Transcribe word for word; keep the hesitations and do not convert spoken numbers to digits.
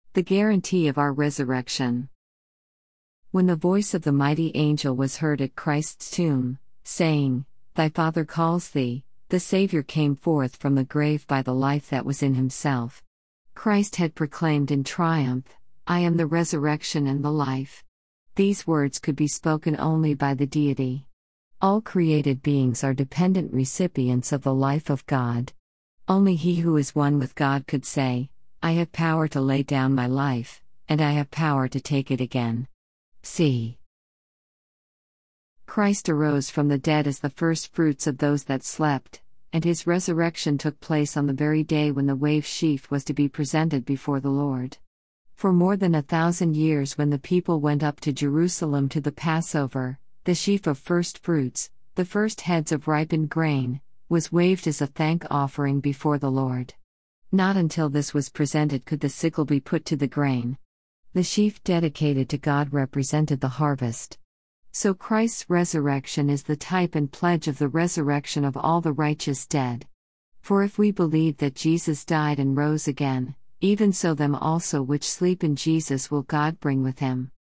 The guarantee of our resurrection. When the voice of the mighty angel was heard at Christ's tomb, saying, "Thy Father calls thee," the Savior came forth from the grave by the life that was in himself. Christ had proclaimed in triumph, "I am the resurrection and the life." These words could be spoken only by the deity. All created beings are dependent recipients of the life of God. Only he who is one with God could say, "I have power to lay down my life, and I have power to take it again." See. Christ arose from the dead as the first fruits of those that slept, and his resurrection took place on the very day when the wave sheaf was to be presented before the Lord. For more than a thousand years, when the people went up to Jerusalem to the Passover, the sheaf of first fruits, the first heads of ripened grain, was waved as a thank offering before the Lord. Not until this was presented could the sickle be put to the grain. The sheaf dedicated to God represented the harvest. So Christ's resurrection is the type and pledge of the resurrection of all the righteous dead. For if we believe that Jesus died and rose again, even so them also which sleep in Jesus will God bring with him.